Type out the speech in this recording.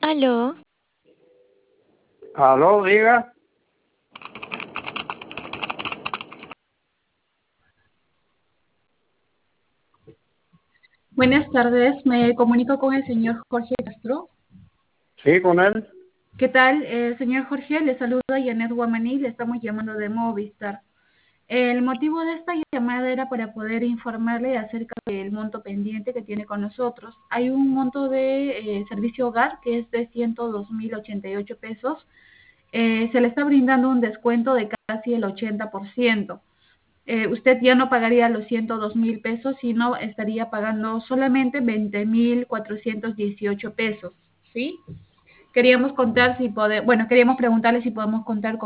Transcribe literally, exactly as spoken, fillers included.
Aló, Aló, diga. Buenas tardes, me comunico con el señor Jorge Castro. Sí, con él. ¿Qué tal, eh, señor Jorge? Le saluda Janet Guamaní, le estamos llamando de Movistar. El motivo de esta llamada era para poder informarle acerca del monto pendiente que tiene con nosotros. Hay un monto de eh, servicio hogar que es de ciento dos mil ochenta y ocho pesos. Eh, se le está brindando un descuento de casi el ochenta por ciento. Eh, usted ya no pagaría los ciento dos mil pesos, sino estaría pagando solamente veinte mil cuatrocientos dieciocho pesos, ¿sí? Queríamos contar si pode, bueno, queríamos preguntarle si podemos contar con